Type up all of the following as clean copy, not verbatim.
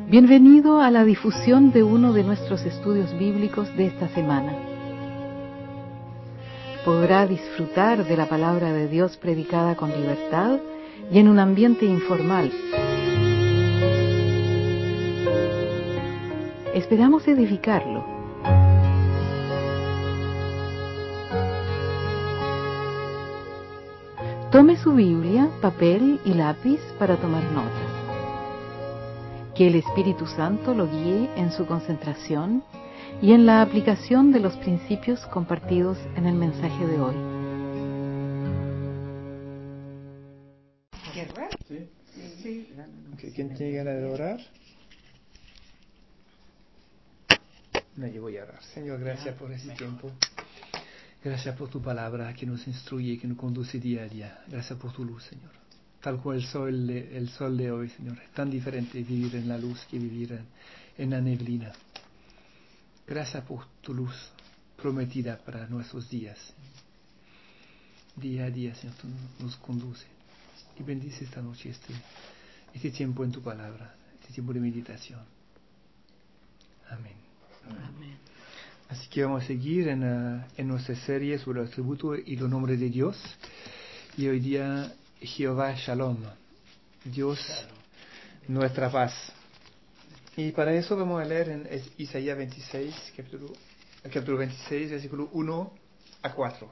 Bienvenido a la difusión de uno de nuestros estudios bíblicos de esta semana. Podrá disfrutar de la palabra de Dios predicada con libertad y en un ambiente informal. Esperamos edificarlo. Tome su Biblia, papel y lápiz para tomar notas. Que el Espíritu Santo lo guíe en su concentración y en la aplicación de los principios compartidos en el mensaje de hoy. Sí. Okay, ¿quién tiene ganas de orar? No, yo voy a orar. Señor, gracias por este tiempo. Gracias por tu palabra que nos instruye, que nos conduce día a día. Gracias por tu luz, Señor. Tal cual el sol de hoy, Señor. Es tan diferente vivir en la luz que vivir en la neblina. Gracias por tu luz prometida para nuestros días. Día a día, Señor, tú nos conduce. Y bendice esta noche este tiempo en tu palabra, este tiempo de meditación. Amén. Amén. Así que vamos a seguir en nuestra serie sobre el atributo y los nombres de Dios. Y hoy día, Jehová Shalom, Dios nuestra paz. Y para eso vamos a leer en Isaías 26, capítulo 26, versículo 1 a 4.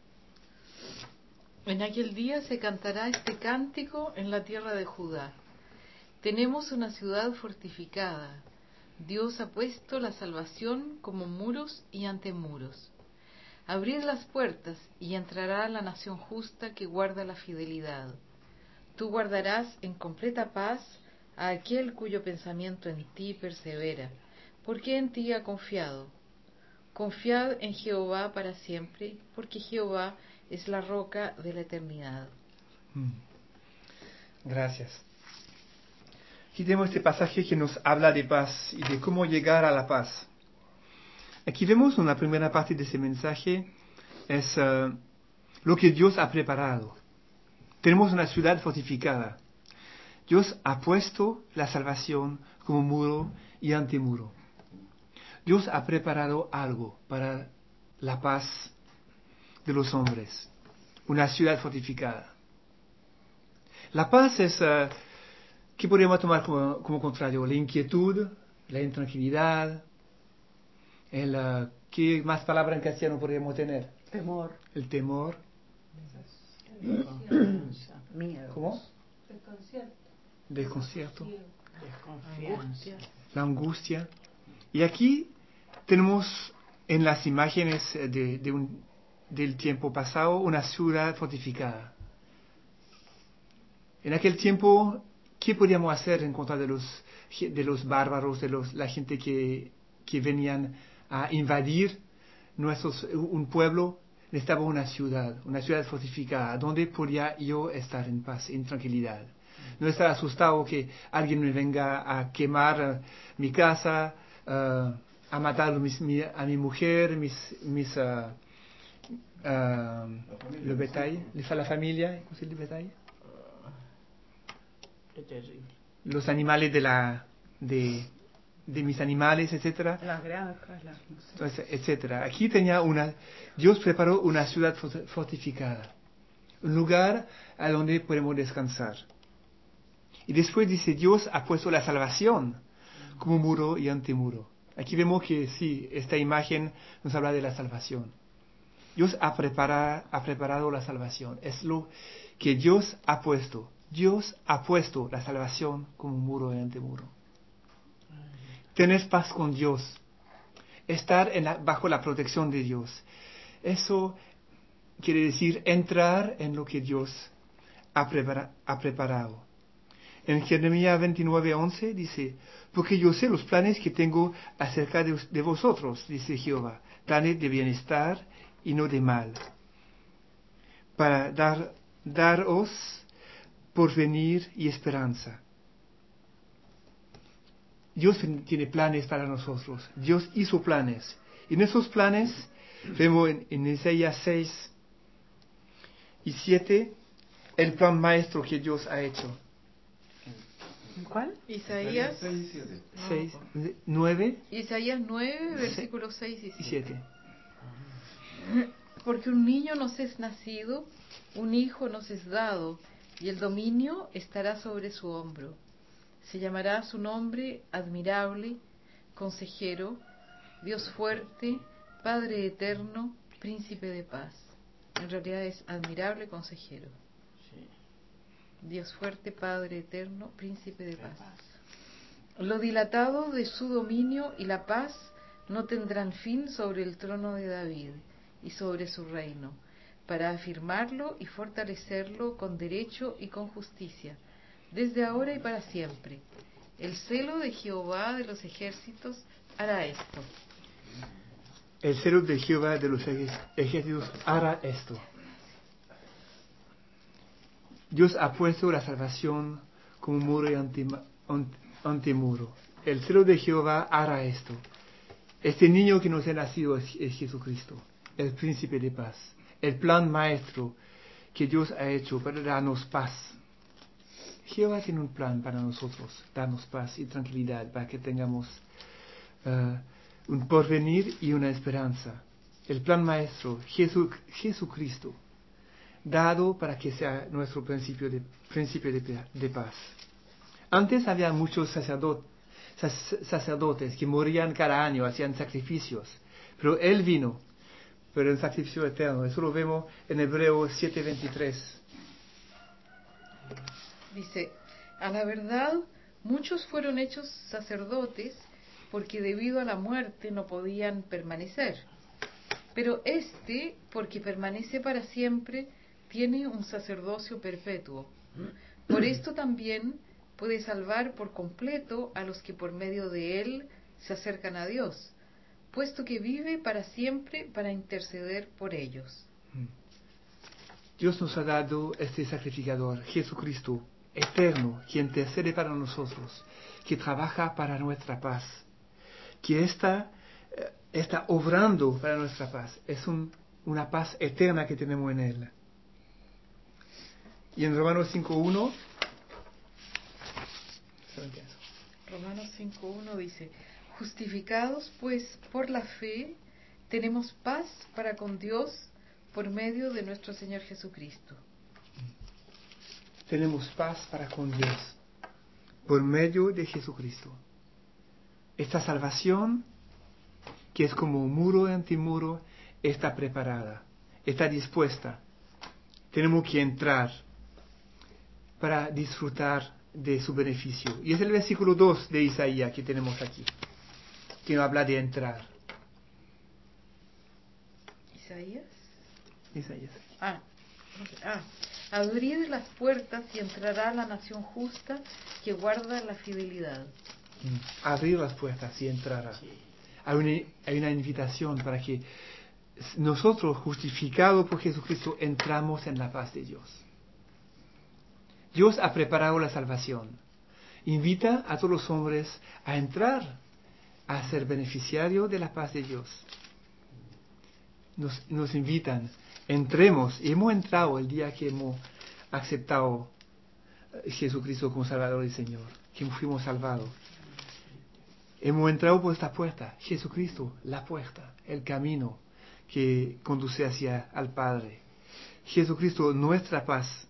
En aquel día se cantará este cántico en la tierra de Judá. Tenemos una ciudad fortificada. Dios ha puesto la salvación como muros y antemuros. Abrid las puertas y entrará la nación justa que guarda la fidelidad. Tú guardarás en completa paz a aquel cuyo pensamiento en ti persevera, porque en ti ha confiado. Confiad en Jehová para siempre, porque Jehová es la roca de la eternidad. Gracias. Aquí tenemos este pasaje que nos habla de paz y de cómo llegar a la paz. Aquí vemos una primera parte de ese mensaje, es lo que Dios ha preparado. Tenemos una ciudad fortificada. Dios ha puesto la salvación como muro y antemuro. Dios ha preparado algo para la paz de los hombres. Una ciudad fortificada. La paz es, ¿qué podríamos tomar como contrario? La inquietud, la intranquilidad, ¿qué más palabra en castellano podríamos tener? Temor. El temor. Miedo. ¿Cómo? Desconcierto. Angustia. La angustia. Y aquí tenemos en las imágenes del tiempo pasado una ciudad fortificada. En aquel tiempo, ¿qué podíamos hacer en contra de los bárbaros, la gente que venían a invadir un pueblo? Necesitaba una ciudad fortificada, donde podía yo estar en paz, en tranquilidad. No estar asustado que alguien me venga a quemar mi casa, a matar a mi mujer, le bétail, la familia, ¿cómo se dice le bétail? Qué terrible. Los animales de mis animales, etcétera. Las granjas, Entonces, etcétera. Aquí Dios preparó una ciudad fortificada, un lugar a donde podemos descansar. Y después dice, Dios ha puesto la salvación como muro y antemuro. Aquí vemos que sí, esta imagen nos habla de la salvación. Dios ha preparado la salvación. Es lo que Dios ha puesto. Dios ha puesto la salvación como muro y antemuro. Tener paz con Dios. Estar bajo la protección de Dios. Eso quiere decir entrar en lo que Dios ha preparado. En Jeremías 29:11 dice, porque yo sé los planes que tengo acerca de vosotros, dice Jehová, planes de bienestar y no de mal, para daros porvenir y esperanza. Dios tiene planes para nosotros. Dios hizo planes. Y en esos planes vemos en Isaías 6 y 7 el plan maestro que Dios ha hecho. ¿Cuál? Isaías 6, 9 Isaías 9, versículos 6 y y 7. 7. Porque un niño nos es nacido, un hijo nos es dado, y el dominio estará sobre su hombro. Se llamará su nombre Admirable, Consejero, Dios Fuerte, Padre Eterno, Príncipe de Paz. En realidad es Admirable Consejero. Dios Fuerte, Padre Eterno, Príncipe de Paz. Lo dilatado de su dominio y la paz no tendrán fin sobre el trono de David y sobre su reino, para afirmarlo y fortalecerlo con derecho y con justicia, desde ahora y para siempre. El celo de Jehová de los ejércitos hará esto. El celo de Jehová de los ejércitos hará esto. Dios ha puesto la salvación como muro y antemuro. El celo de Jehová hará esto. Este niño que nos ha nacido es Jesucristo, el príncipe de paz, el plan maestro que Dios ha hecho para darnos paz. Jehová tiene un plan para nosotros, darnos paz y tranquilidad para que tengamos un porvenir y una esperanza. El plan maestro, Jesucristo, dado para que sea nuestro príncipe de paz. Antes había muchos sacerdotes que morían cada año, hacían sacrificios, pero Él vino, pero el sacrificio eterno. Eso lo vemos en Hebreos 7:23. Dice, a la verdad, muchos fueron hechos sacerdotes porque debido a la muerte no podían permanecer. Pero porque permanece para siempre, tiene un sacerdocio perpetuo. Por esto también puede salvar por completo a los que por medio de él se acercan a Dios, puesto que vive para siempre para interceder por ellos. Dios nos ha dado este sacrificador, Jesucristo, eterno, que intercede para nosotros, que trabaja para nuestra paz, que está obrando para nuestra paz. Es una paz eterna que tenemos en Él. Y en Romanos 5:1, Romanos 5:1 dice, justificados pues por la fe, tenemos paz para con Dios por medio de nuestro Señor Jesucristo. Tenemos paz para con Dios por medio de Jesucristo. Esta salvación, que es como muro y antimuro, está preparada, está dispuesta. Tenemos que entrar para disfrutar de su beneficio. Y es el versículo 2 de Isaías que tenemos aquí, que habla de entrar. Isaías. Abrid las puertas y entrará la nación justa que guarda la fidelidad. Abrir las puertas y entrará. Hay una invitación para que nosotros, justificados por Jesucristo, entramos en la paz de Dios. Dios ha preparado la salvación. Invita a todos los hombres a entrar, a ser beneficiarios de la paz de Dios. Nos invitan, entremos, y hemos entrado el día que hemos aceptado a Jesucristo como Salvador y Señor, que fuimos salvados. Hemos entrado por esta puerta, Jesucristo, la puerta, el camino que conduce hacia al Padre. Jesucristo, nuestra paz.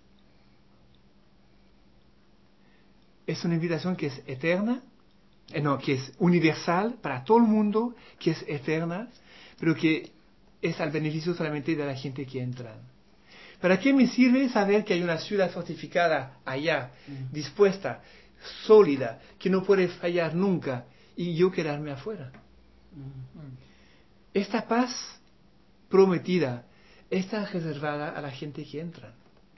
Es una invitación que es eterna, que es universal para todo el mundo, que es eterna, pero que es al beneficio solamente de la gente que entra. ¿Para qué me sirve saber que hay una ciudad fortificada allá, dispuesta, sólida, que no puede fallar nunca, y yo quedarme afuera? Esta paz prometida está reservada a la gente que entra.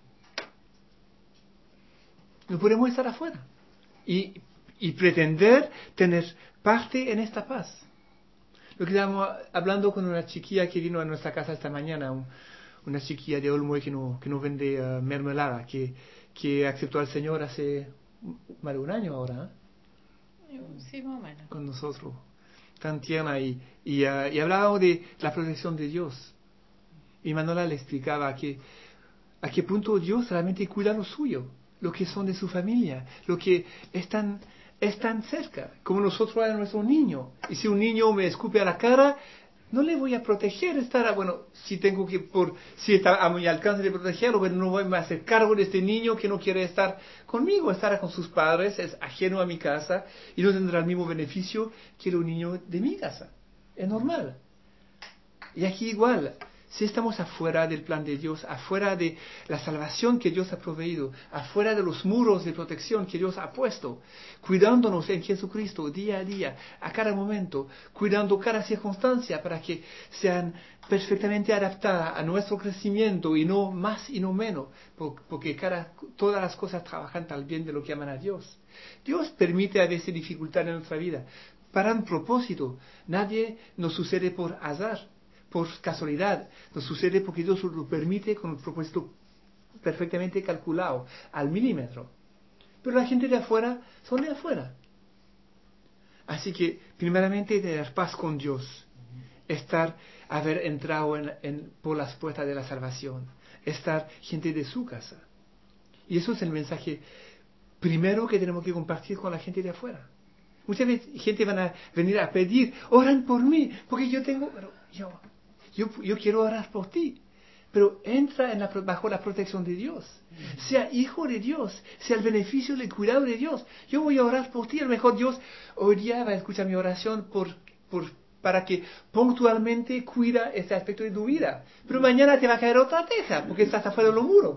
No podemos estar afuera y pretender tener parte en esta paz. Lo que estábamos hablando con una chiquilla que vino a nuestra casa esta mañana, una chiquilla de Olmo que no vende mermelada, que aceptó al Señor hace más de un año ahora, Sí, más o menos. con nosotros, tan tierna, y hablábamos de la protección de Dios. Y Manuela le explicaba a qué punto Dios realmente cuida lo suyo. lo que son de su familia, lo que están cerca, como nosotros a nuestro niño. Y si un niño me escupe a la cara, no le voy a proteger, si está a mi alcance de protegerlo, pero no voy a hacer cargo de este niño que no quiere estar conmigo, estará con sus padres, es ajeno a mi casa y no tendrá el mismo beneficio que el niño de mi casa. Es normal. Y aquí igual, si estamos afuera del plan de Dios, afuera de la salvación que Dios ha proveído, afuera de los muros de protección que Dios ha puesto, cuidándonos en Jesucristo día a día, a cada momento, cuidando cada circunstancia para que sean perfectamente adaptadas a nuestro crecimiento y no más y no menos, porque todas las cosas trabajan tal bien de lo que aman a Dios. Dios permite a veces dificultad en nuestra vida para un propósito. Nadie nos sucede por azar, por casualidad. Nos sucede porque Dios lo permite con un propósito perfectamente calculado, al milímetro. Pero la gente de afuera son de afuera. Así que, primeramente, tener paz con Dios. Haber entrado por las puertas de la salvación. Estar gente de su casa. Y eso es el mensaje primero que tenemos que compartir con la gente de afuera. Muchas veces gente van a venir a pedir, oran por mí, porque yo quiero orar por ti. Pero entra bajo la protección de Dios. Sea hijo de Dios, sea el beneficio del cuidado de Dios. Yo voy a orar por ti. A lo mejor Dios hoy día va a escuchar mi oración para que puntualmente cuida este aspecto de tu vida. Pero mañana te va a caer otra teja, porque estás afuera de los muros.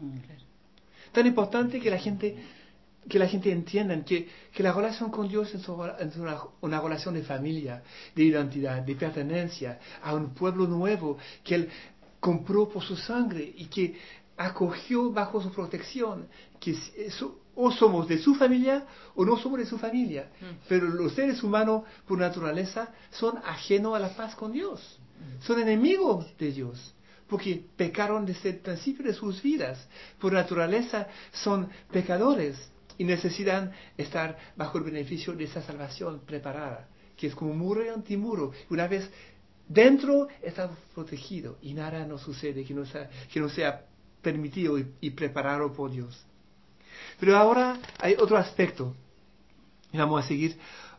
Tan importante que la gente entienda que la relación con Dios es una relación de familia, de identidad, de pertenencia a un pueblo nuevo que Él compró por su sangre y que acogió bajo su protección, que o somos de su familia o no somos de su familia. Pero los seres humanos por naturaleza son ajenos a la paz con Dios, son enemigos de Dios, porque pecaron desde el principio de sus vidas. Por naturaleza son pecadores y necesitan estar bajo el beneficio de esa salvación preparada, que es como muro y antimuro. Una vez dentro está protegido y nada nos sucede que no sea permitido y preparado por Dios. Pero ahora hay otro aspecto. Vamos a seguir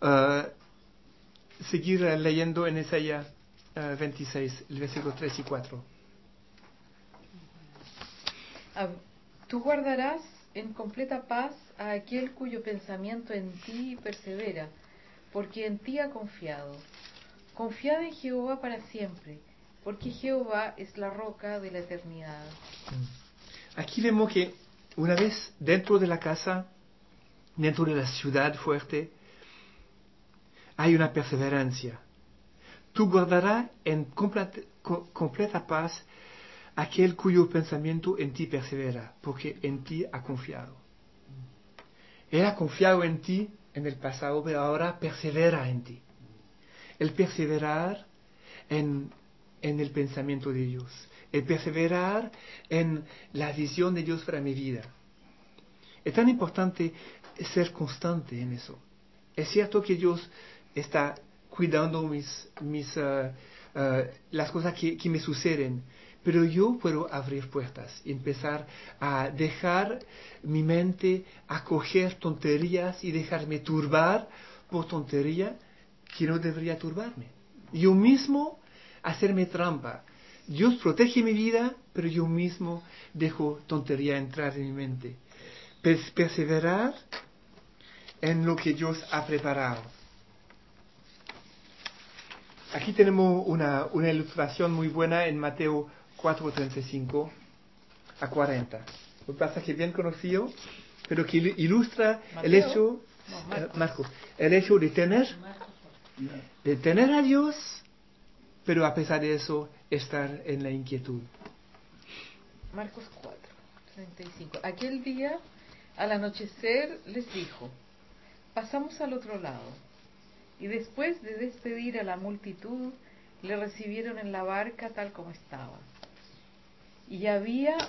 leyendo en Isaías 26, el versículo 3 y 4. Tú guardarás en completa paz a aquel cuyo pensamiento en ti persevera, porque en ti ha confiado. Confiad en Jehová para siempre, porque Jehová es la roca de la eternidad. Aquí vemos que una vez dentro de la casa, dentro de la ciudad fuerte, hay una perseverancia. Tú guardarás en completa paz aquel cuyo pensamiento en ti persevera, porque en ti ha confiado. Él ha confiado en ti en el pasado, pero ahora persevera en ti. El perseverar en el pensamiento de Dios, el perseverar en la visión de Dios para mi vida. Es tan importante ser constante en eso. Es cierto que Dios está cuidando las cosas que me suceden, pero yo puedo abrir puertas y empezar a dejar mi mente acoger tonterías y dejarme turbar por tontería que no debería turbarme. Yo mismo hacerme trampa. Dios protege mi vida, pero yo mismo dejo tontería entrar en mi mente. Perseverar en lo que Dios ha preparado. Aquí tenemos una ilustración muy buena en Mateo 4:35 a 40. Un pasaje bien conocido, pero que ilustra el hecho, Marcos, el hecho de tener a Dios, pero a pesar de eso estar en la inquietud. Marcos 4:35. Aquel día, al anochecer, les dijo: pasamos al otro lado. Y después de despedir a la multitud, le recibieron en la barca tal como estaba. Y habían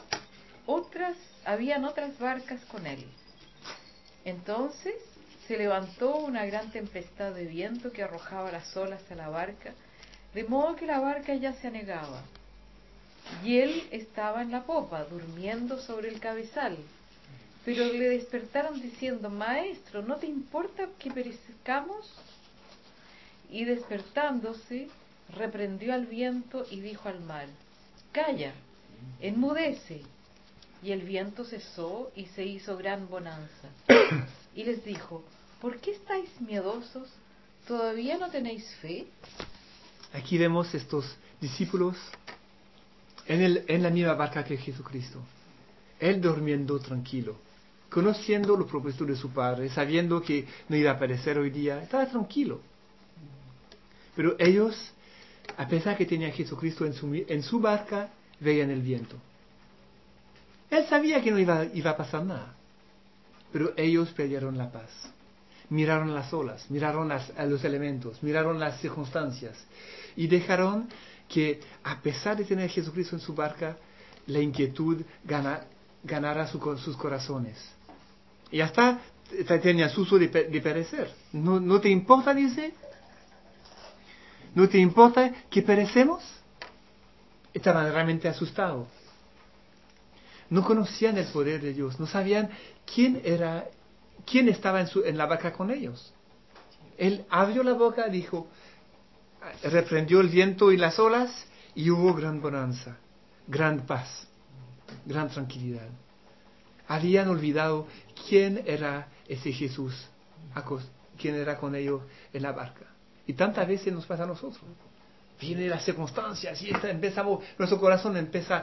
otras barcas con él. Entonces se levantó una gran tempestad de viento que arrojaba las olas a la barca, de modo que la barca ya se anegaba. Y él estaba en la popa, durmiendo sobre el cabezal. Pero le despertaron diciendo: Maestro, ¿no te importa que perezcamos? Y despertándose, reprendió al viento y dijo al mar: Calla, enmudece. Y el viento cesó y se hizo gran bonanza. Y les dijo: ¿Por qué estáis miedosos? ¿Todavía no tenéis fe? Aquí vemos estos discípulos en la misma barca que Jesucristo. Él durmiendo tranquilo, conociendo los propósitos de su Padre, sabiendo que no iba a aparecer hoy día, estaba tranquilo. Pero ellos, a pesar que tenían a Jesucristo en su barca, veían el viento. Él sabía que no iba a pasar nada, pero ellos perdieron la paz. Miraron las olas, miraron a los elementos, miraron las circunstancias y dejaron que, a pesar de tener a Jesucristo en su barca, la inquietud ganara sus corazones. Y hasta tenían susto de perecer. ¿No te importa, dice? ¿No te importa que perecemos? Estaban realmente asustados. No conocían el poder de Dios, no sabían quién estaba en la barca con ellos. Él abrió la boca, dijo, reprendió el viento y las olas, y hubo gran bonanza, gran paz, gran tranquilidad. Habían olvidado quién era ese Jesús, quién era con ellos en la barca. Y tantas veces nos pasa a nosotros. Vienen las circunstancias y nuestro corazón empieza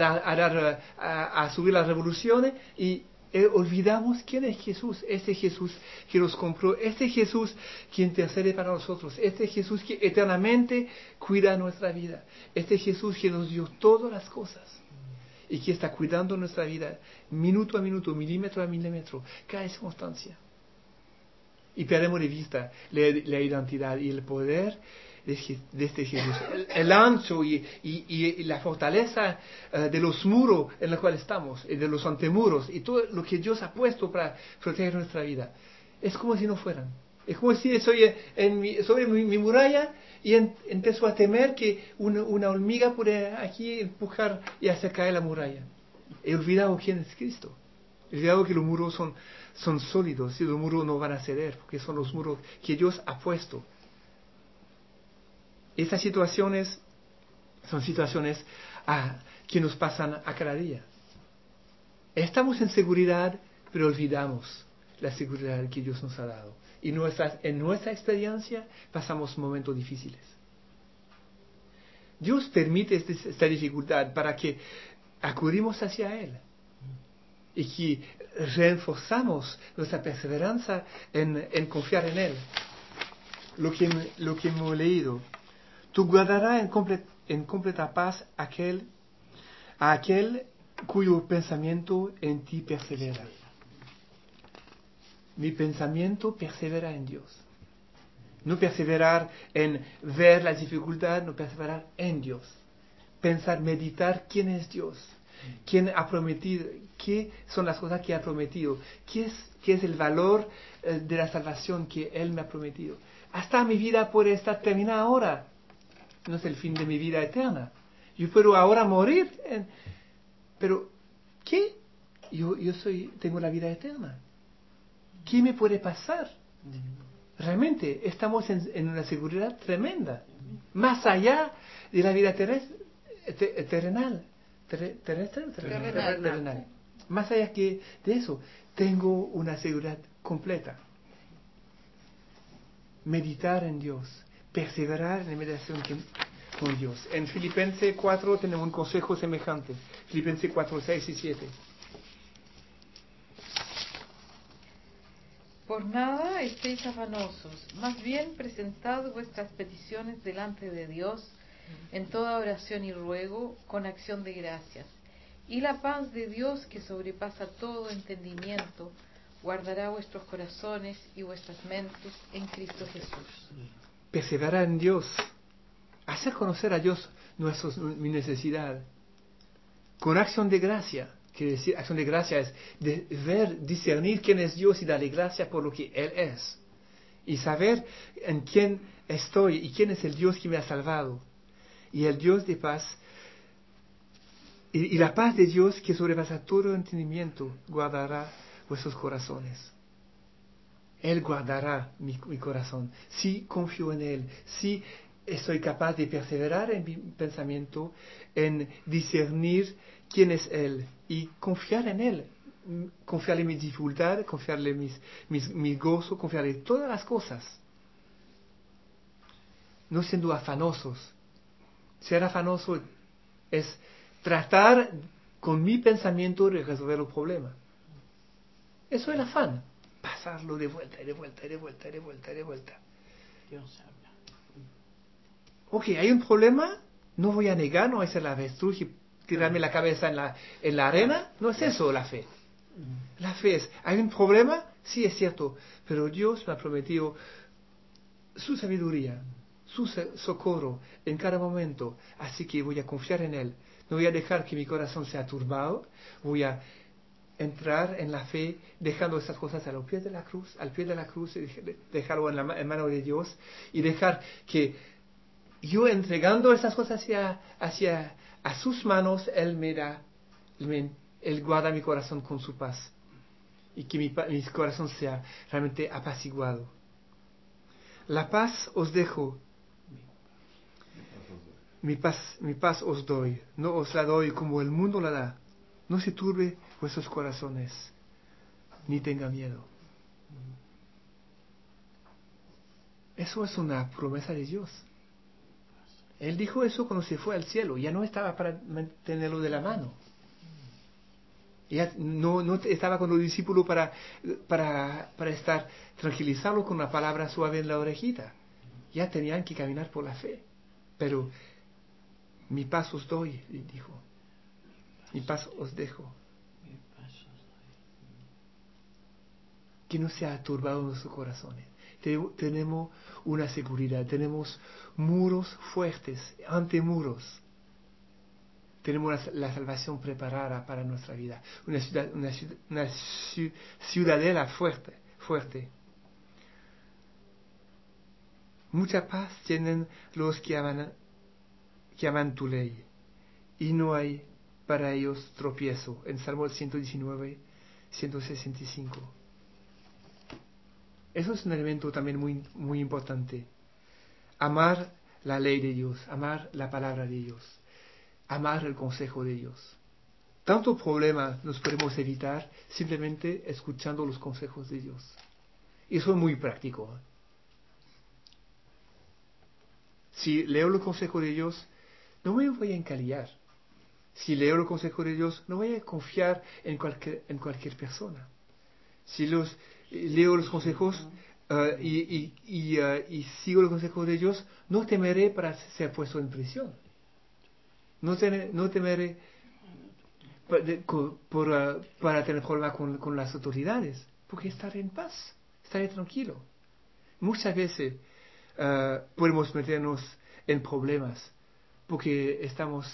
a subir las revoluciones y olvidamos quién es Jesús, este Jesús que nos compró, este Jesús que intercede para nosotros, este Jesús que eternamente cuida nuestra vida, este Jesús que nos dio todas las cosas y que está cuidando nuestra vida minuto a minuto, milímetro a milímetro, cada circunstancia. Y perdemos de vista la identidad y el poder de este Jesús, el ancho y la fortaleza de los muros en los cuales estamos, y de los antemuros, y todo lo que Dios ha puesto para proteger nuestra vida. Es como si no fueran. Es como si estoy sobre mi muralla y empiezo a temer que una hormiga puede aquí empujar y hacer caer la muralla. He olvidado quién es Cristo. He olvidado que los muros son sólidos y los muros no van a ceder, porque son los muros que Dios ha puesto. Estas situaciones son situaciones que nos pasan a cada día. Estamos en seguridad, pero olvidamos la seguridad que Dios nos ha dado. Y en nuestra experiencia pasamos momentos difíciles. Dios permite esta dificultad para que acudimos hacia Él y que reforzamos nuestra perseverancia en confiar en Él. Lo que hemos leído. Tú guardarás en completa paz a aquel cuyo pensamiento en ti persevera. Mi pensamiento persevera en Dios. No perseverar en ver las dificultades, no perseverar en Dios. Pensar, meditar quién es Dios, quién ha prometido, qué son las cosas que ha prometido, qué es el valor de la salvación que Él me ha prometido. Hasta mi vida puede estar terminada ahora. No es el fin de mi vida eterna. Yo puedo ahora morir, pero ¿qué? Yo tengo la vida eterna. ¿Qué me puede pasar? Realmente estamos en una seguridad tremenda, más allá de la vida terrenal. Más allá que de eso, tengo una seguridad completa. Meditar en Dios, perseverar en la meditación con Dios. En Filipenses 4 tenemos un consejo semejante. Filipenses 4, 6 y 7. Por nada estéis afanosos, más bien presentad vuestras peticiones delante de Dios en toda oración y ruego con acción de gracias. Y la paz de Dios, que sobrepasa todo entendimiento, guardará vuestros corazones y vuestras mentes en Cristo Jesús. Perseverar en Dios, hacer conocer a Dios mi necesidad, con acción de gracia. Quiere decir, acción de gracia es discernir quién es Dios y darle gracias por lo que Él es. Y saber en quién estoy y quién es el Dios que me ha salvado. Y el Dios de paz, y la paz de Dios que sobrepasa todo entendimiento, guardará vuestros corazones. Él guardará mi corazón. Si confío en Él, si estoy capaz de perseverar en mi pensamiento, en discernir quién es Él y confiar en Él. Confiarle mis dificultades, confiarle mis gozos, confiarle todas las cosas. No siendo afanosos. Ser afanoso es tratar con mi pensamiento de resolver el problema. Eso es el afán. Pasarlo de vuelta, y de vuelta, y de vuelta, y de vuelta, y de vuelta. Dios habla. Ok, hay un problema, no voy a negar, no voy a ser la avestruz y tirarme la cabeza en la arena. No es eso la fe. La fe es, ¿hay un problema? Sí, es cierto, pero Dios me ha prometido su sabiduría, su socorro en cada momento, así que voy a confiar en Él. No voy a dejar que mi corazón sea turbado, voy a entrar en la fe, dejando esas cosas al pie de la cruz, y dejarlo en mano de Dios, y dejar que yo entregando esas cosas hacia a sus manos, Él me da, Él guarda mi corazón con su paz, y que mi corazón sea realmente apaciguado. La paz os dejo, mi paz os doy, no os la doy como el mundo la da. No se turbe vuestros corazones, ni tenga miedo. Eso es una promesa de Dios. Él dijo eso cuando se fue al cielo, ya no estaba para mantenerlo de la mano. Ya no estaba con los discípulos para estar tranquilizarlo con una palabra suave en la orejita. Ya tenían que caminar por la fe. Pero mi paz os doy, dijo. Mi paz os dejo. Que no sea turbado nuestros corazones. Tenemos una seguridad, tenemos muros fuertes, antemuros. Tenemos la salvación preparada para nuestra vida. Una ciudadela fuerte. Mucha paz tienen los que aman tu ley, y no hay para ellos tropiezo. En Salmo 119, 165. Eso es un elemento también muy, muy importante. Amar la ley de Dios, amar la palabra de Dios, amar el consejo de Dios. Tantos problemas nos podemos evitar simplemente escuchando los consejos de Dios. Y eso es muy práctico. Si leo los consejos de Dios, no me voy a encalillar. Si leo los consejos de Dios, no voy a confiar en cualquier persona. Si leo los consejos y sigo los consejos de Dios, no temeré para ser puesto en prisión. No temeré para tener problemas con las autoridades, porque estaré en paz, estaré tranquilo. Muchas veces podemos meternos en problemas porque estamos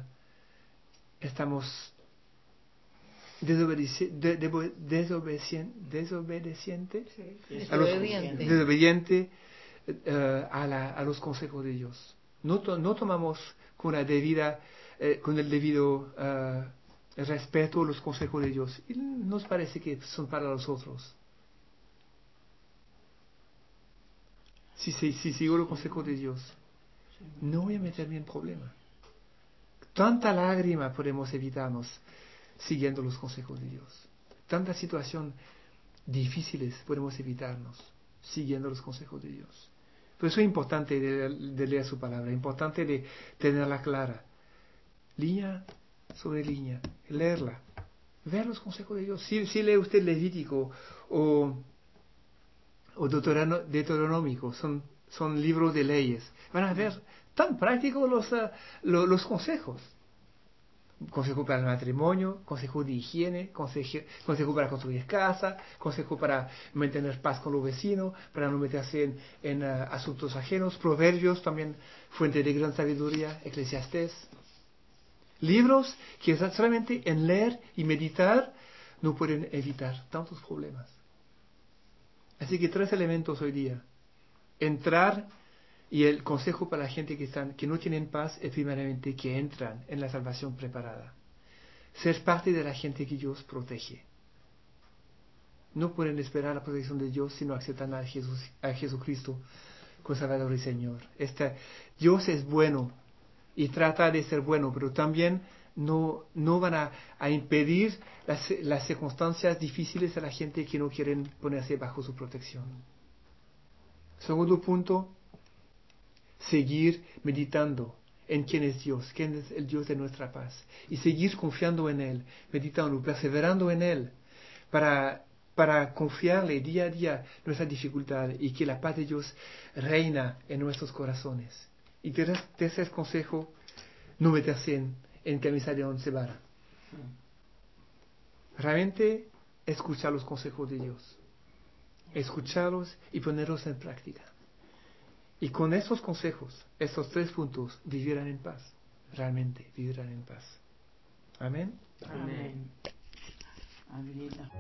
desobediente a los consejos de Dios. No tomamos con el debido respeto los consejos de Dios, y nos parece que son para los otros. Si sigo los consejos de Dios, no voy a meterme en problemas. Tanta lágrima podemos evitarnos siguiendo los consejos de Dios. Tantas situaciones difíciles podemos evitarnos siguiendo los consejos de Dios. Por eso es importante de leer su palabra, importante de tenerla clara, línea sobre línea, leerla, ver los consejos de Dios. Si lee usted Levítico o Deuteronómico, son libros de leyes, van a ver tan prácticos los consejos. Consejo para el matrimonio, consejo de higiene, consejo para construir casa, consejo para mantener paz con los vecinos, para no meterse en asuntos ajenos, proverbios, también fuente de gran sabiduría, Eclesiastés. Libros que solamente en leer y meditar no pueden evitar tantos problemas. Así que 3 elementos hoy día. Entrar, y el consejo para la gente que no tienen paz es primeramente que entran en la salvación preparada. Ser parte de la gente que Dios protege. no pueden esperar la protección de Dios si no aceptan a Jesucristo como Salvador y Señor. Dios es bueno y trata de ser bueno, pero también no van a impedir las circunstancias difíciles a la gente que no quieren ponerse bajo su protección. Segundo punto, seguir meditando en quién es Dios, quién es el Dios de nuestra paz, y seguir confiando en Él, meditando, perseverando en Él, para confiarle día a día nuestra dificultad y que la paz de Dios reina en nuestros corazones. Y tercer consejo, no meterse en camisa de once varas. Realmente escuchar los consejos de Dios, escucharlos y ponerlos en práctica. Y con esos consejos, esos 3 puntos, vivirán en paz. Realmente vivirán en paz. Amén. Amén. Aleluya.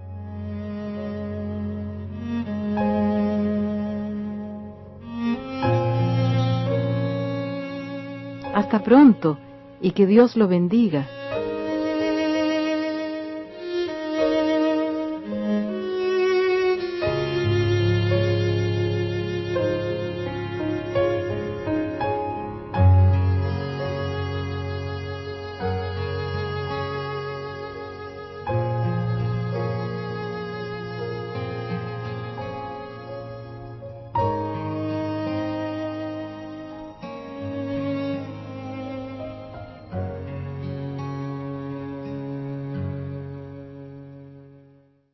Hasta pronto y que Dios lo bendiga.